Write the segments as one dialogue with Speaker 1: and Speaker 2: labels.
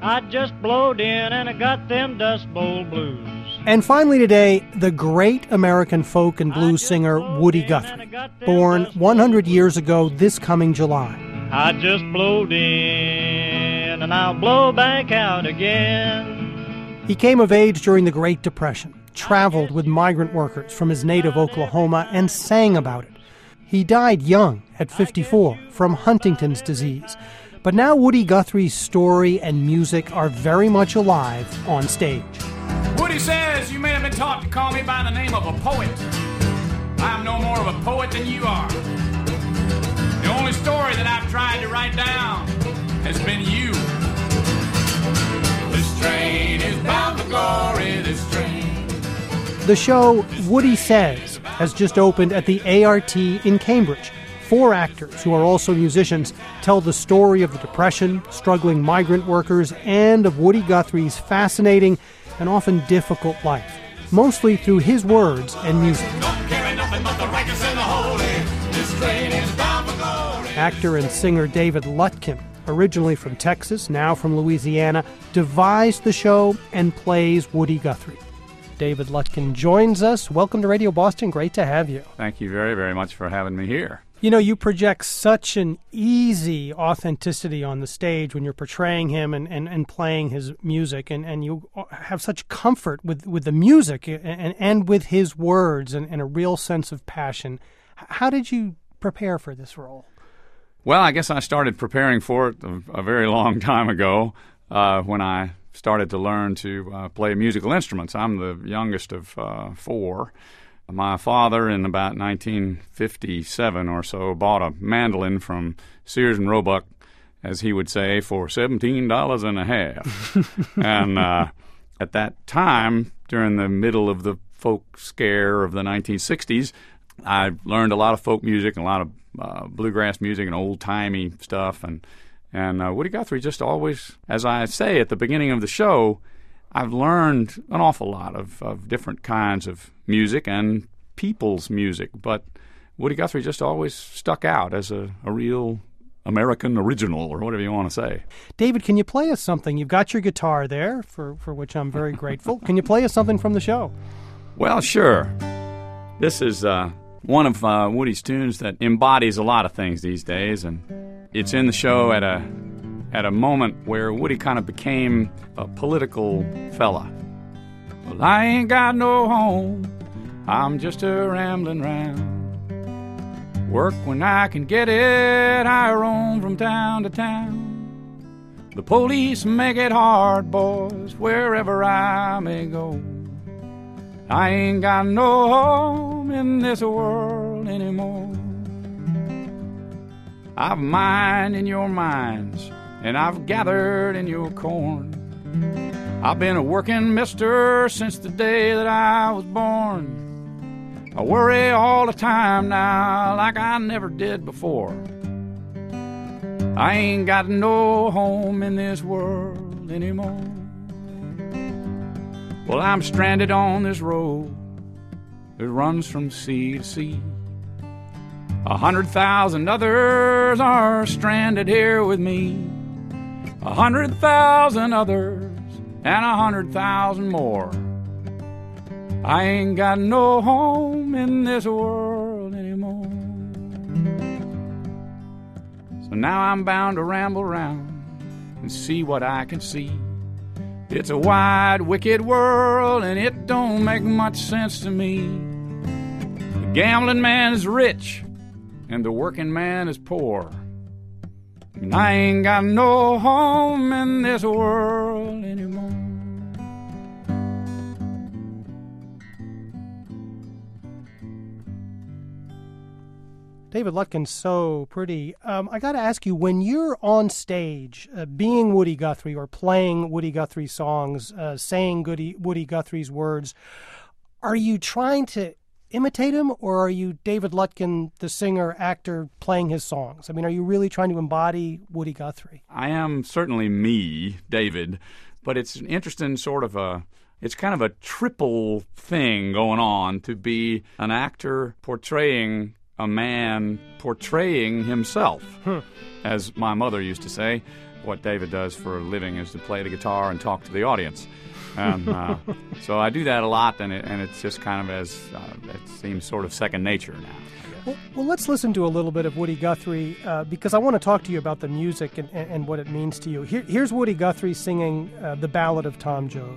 Speaker 1: I just blowed in and I got them Dust Bowl blues.
Speaker 2: And finally today, the great American folk and blues singer Woody Guthrie, born 100 years ago this coming July.
Speaker 1: I just blowed in and I'll blow back out again.
Speaker 2: He came of age during the Great Depression, traveled with migrant workers from his native Oklahoma, and sang about it. He died young, at 54, from Huntington's disease. But now Woody Guthrie's story and music are very much alive on stage.
Speaker 3: Woody says you may have been taught to call me by the name of a poet. I'm no more of a poet than you are. The only story that I've tried to write down has been you. This train is bound for glory, this train.
Speaker 2: The show Woody Says has just opened at the ART in Cambridge. 4 actors, who are also musicians, tell the story of the Depression, struggling migrant workers, and of Woody Guthrie's fascinating and often difficult life, mostly through his words and music. Actor and singer David Lutkin, originally from Texas, now from Louisiana, devised the show and plays Woody Guthrie. David Lutkin joins us. Welcome to Radio Boston. Great to have you.
Speaker 3: Thank you very, very much for having me here.
Speaker 2: You know, you project such an easy authenticity on the stage when you're portraying him and playing his music, and you have such comfort with the music and with his words and a real sense of passion. How did you prepare for this role?
Speaker 3: Well, I guess I started preparing for it a very long time ago when I started to learn to play musical instruments. I'm the youngest of 4. My father, in about 1957 or so, bought a mandolin from Sears and Roebuck, as he would say, for $17 and a half. And at that time, during the middle of the folk scare of the 1960s, I learned a lot of folk music and a lot of bluegrass music and old-timey stuff. And Woody Guthrie just always, as I say at the beginning of the show, I've learned an awful lot of different kinds of music and people's music, but Woody Guthrie just always stuck out as a real American original, or whatever you want to say.
Speaker 2: David, can you play us something? You've got your guitar there, for which I'm very grateful. Can you play us something from the show?
Speaker 3: Well, sure. This is one of Woody's tunes that embodies a lot of things these days, and it's in the show at a moment where Woody kind of became a political fella. Well, I ain't got no home, I'm just a rambling round. Work when I can get it, I roam from town to town. The police make it hard, boys, wherever I may go. I ain't got no home in this world anymore. I've mined in your mines, and I've gathered in your corn. I've been a working mister since the day that I was born. I worry all the time now like I never did before. I ain't got no home in this world anymore. Well, I'm stranded on this road that runs from sea to sea. 100,000 others are stranded here with me. 100,000 others and 100,000 more. I ain't got no home in this world anymore. So now I'm bound to ramble round and see what I can see. It's a wide, wicked world, and it don't make much sense to me. The gambling man is rich, and the working man is poor. And I ain't got no home in this world anymore.
Speaker 2: David Lutkin's so pretty. I got to ask you, when you're on stage, being Woody Guthrie or playing Woody Guthrie songs, saying Woody Guthrie's words, are you trying to imitate him, or are you David Lutkin, the singer, actor, playing his songs? I mean, are you really trying to embody Woody Guthrie?
Speaker 3: I am certainly me, David, but it's an interesting sort of it's kind of a triple thing going on to be an actor portraying a man portraying himself, as my mother used to say. what David does for a living is to play the guitar and talk to the audience. And so I do that a lot, and it's just kind of it seems sort of second nature now.
Speaker 2: Well, let's listen to a little bit of Woody Guthrie, because I want to talk to you about the music and what it means to you. Here's Woody Guthrie singing the Ballad of Tom Joad.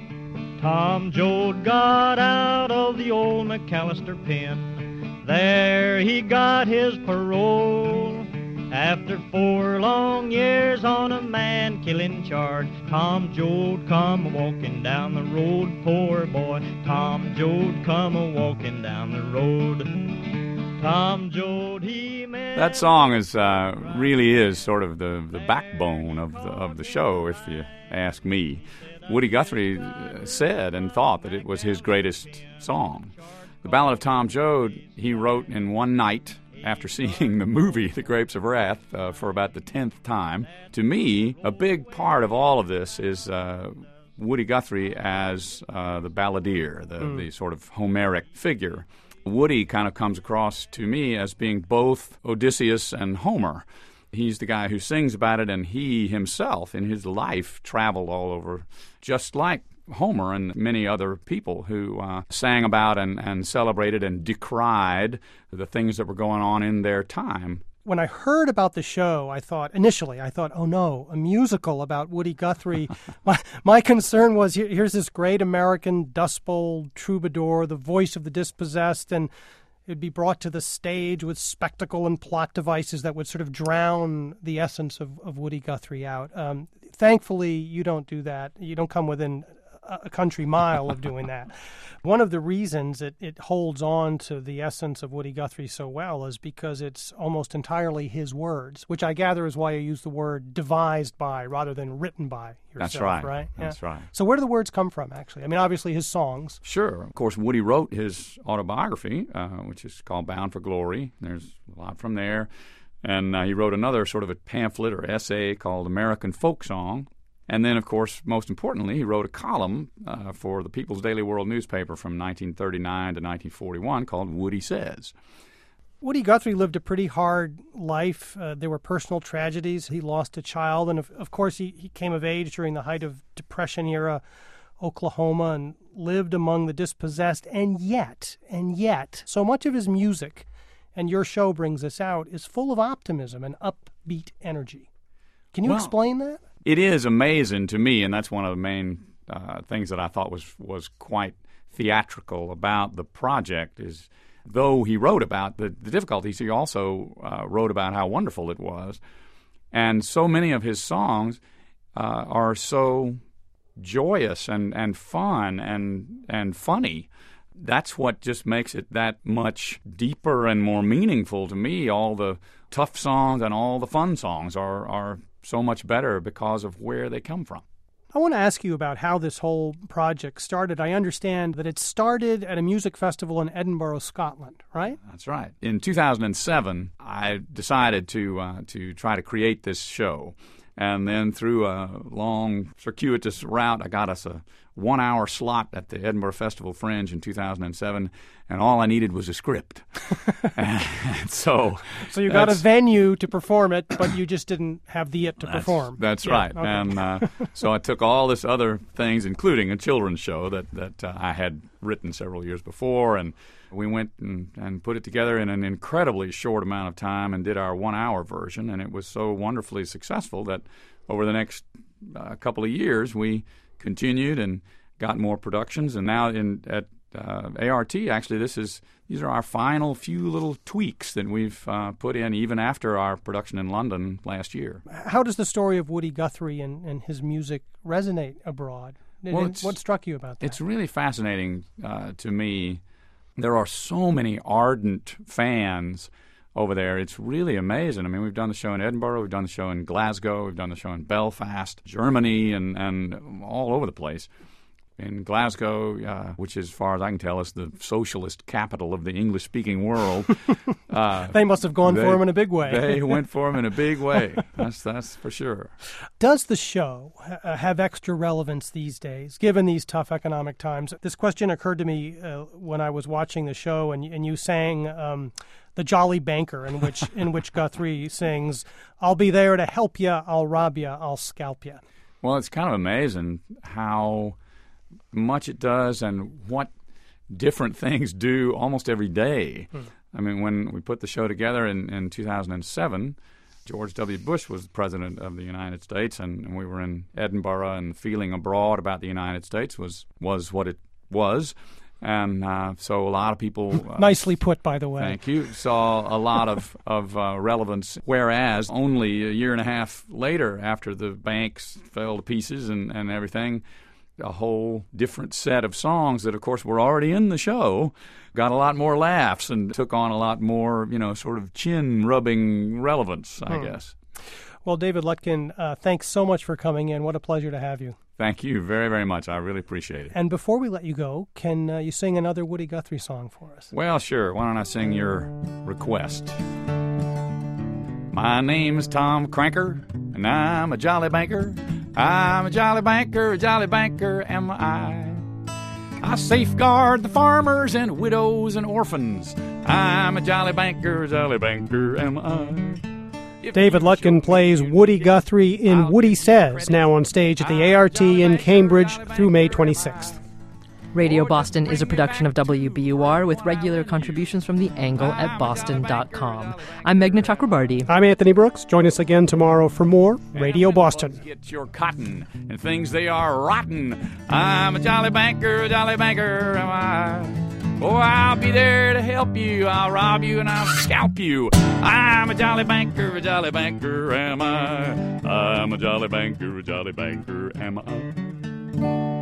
Speaker 1: Tom Joad got out of the old McAllister pen. There he got his parole. After 4 long years on a man-killing charge, Tom Joad come a-walking down the road, poor boy. Tom Joad come a-walking down the road. Tom Joad, he met...
Speaker 3: That song is really is sort of the backbone of the show, if you ask me. Woody Guthrie said and thought that it was his greatest song. The Ballad of Tom Joad he wrote in one night after seeing the movie The Grapes of Wrath for about the 10th time. To me, a big part of all of this is Woody Guthrie as the balladeer, the sort of Homeric figure. Woody kind of comes across to me as being both Odysseus and Homer. He's the guy who sings about it, and he himself, in his life, traveled all over, just like Homer and many other people who sang about and celebrated and decried the things that were going on in their time.
Speaker 2: When I heard about the show, initially I thought, oh no, a musical about Woody Guthrie. My concern was, here's this great American Dust Bowl troubadour, the voice of the dispossessed, and it'd be brought to the stage with spectacle and plot devices that would sort of drown the essence of Woody Guthrie out. Thankfully, you don't do that. You don't come within a country mile of doing that. One of the reasons it holds on to the essence of Woody Guthrie so well is because it's almost entirely his words, which I gather is why you use the word devised by rather than written by yourself.
Speaker 3: That's right.
Speaker 2: Yeah.
Speaker 3: That's right.
Speaker 2: So where do the words come from, actually? I mean, obviously his songs.
Speaker 3: Sure. Of course, Woody wrote his autobiography, which is called Bound for Glory. There's a lot from there. And he wrote another sort of a pamphlet or essay called American Folk Song. And then, of course, most importantly, he wrote a column for the People's Daily World newspaper from 1939 to 1941 called Woody Says.
Speaker 2: Woody Guthrie lived a pretty hard life. There were personal tragedies. He lost a child, and of course he came of age during the height of Depression-era Oklahoma and lived among the dispossessed. And yet, so much of his music, and your show brings this out, is full of optimism and upbeat energy. Can you explain that?
Speaker 3: It is amazing to me, and that's one of the main things that I thought was quite theatrical about the project is, though he wrote about the difficulties, he also wrote about how wonderful it was. And so many of his songs are so joyous and fun and funny. That's what just makes it that much deeper and more meaningful to me. All the tough songs and all the fun songs are so much better because of where they come from.
Speaker 2: I want to ask you about how this whole project started. I understand that it started at a music festival in Edinburgh, Scotland, right?
Speaker 3: That's right. In 2007, I decided to try to create this show. And then through a long, circuitous route, I got us a 1-hour slot at the Edinburgh Festival Fringe in 2007, and all I needed was a script. So
Speaker 2: you got a venue to perform it, but you just didn't have the it to perform.
Speaker 3: That's right. Okay. And so I took all this other things, including a children's show that I had written several years before, and we went and put it together in an incredibly short amount of time and did our 1-hour version, and it was so wonderfully successful that over the next couple of years we continued and got more productions, and now at ART, actually, these are our final few little tweaks that we've put in even after our production in London last year.
Speaker 2: How does the story of Woody Guthrie and his music resonate abroad? What struck you about that?
Speaker 3: It's really fascinating to me. There are so many ardent fans over there. It's really amazing. I mean, we've done the show in Edinburgh, we've done the show in Glasgow, we've done the show in Belfast, Germany, and all over the place. In Glasgow, which, as far as I can tell, is the socialist capital of the English-speaking world.
Speaker 2: They must have gone for him in a big way.
Speaker 3: They went for him in a big way. That's for sure.
Speaker 2: Does the show have extra relevance these days, given these tough economic times? This question occurred to me when I was watching the show, and you sang the Jolly Banker, in which Guthrie sings, "I'll be there to help ya, I'll rob ya, I'll scalp ya."
Speaker 3: Well, it's kind of amazing how much it does and what different things do almost every day. I mean, when we put the show together in 2007, George W. Bush was the president of the United States, and we were in Edinburgh, and the feeling abroad about the United States was what it was. And so a lot of people...
Speaker 2: Nicely put, by the way.
Speaker 3: Thank you. Saw a lot of relevance, whereas only a year and a half later, after the banks fell to pieces and everything, a whole different set of songs that, of course, were already in the show got a lot more laughs and took on a lot more, sort of chin-rubbing relevance, I guess.
Speaker 2: Well, David Lutkin, thanks so much for coming in. What a pleasure to have you.
Speaker 3: Thank you very, very much. I really appreciate it.
Speaker 2: And before we let you go, can you sing another Woody Guthrie song for us?
Speaker 3: Well, sure. Why don't I sing your request? My name is Tom Cranker, and I'm a jolly banker. I'm a jolly banker am I. I safeguard the farmers and widows and orphans. I'm a jolly banker am I.
Speaker 2: David Lutkin plays Woody Guthrie in Woody Says, now on stage at the ART in Cambridge through May 26th.
Speaker 4: Radio Boston is a production of WBUR with regular contributions from the Angle at boston.com. I'm Meghna Chakrabarty.
Speaker 2: I'm Anthony Brooks. Join us again tomorrow for more Radio Boston.
Speaker 3: Get your cotton and things they are rotten. I'm a jolly banker am I. Oh, I'll be there to help you. I'll rob you and I'll scalp you. I'm a jolly banker am I. I'm a jolly banker am I.